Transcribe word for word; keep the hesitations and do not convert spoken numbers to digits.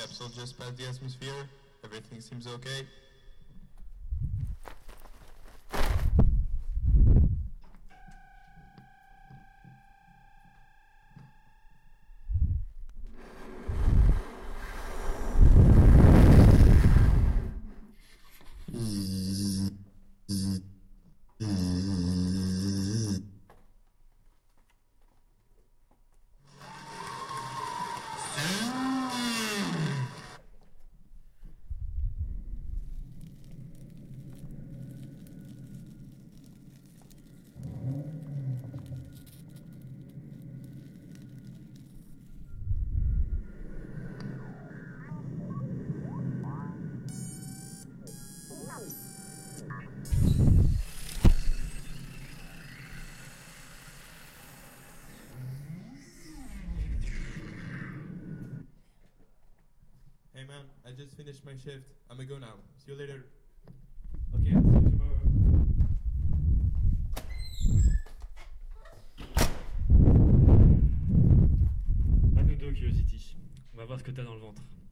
capsule just passed the atmosphere. Everything seems okay. Hey man, I just finished my shift. I'm gonna go now. See you later. Ok, see you tomorrow. À nous deux, Curiosity. On va voir ce que t'as dans le ventre.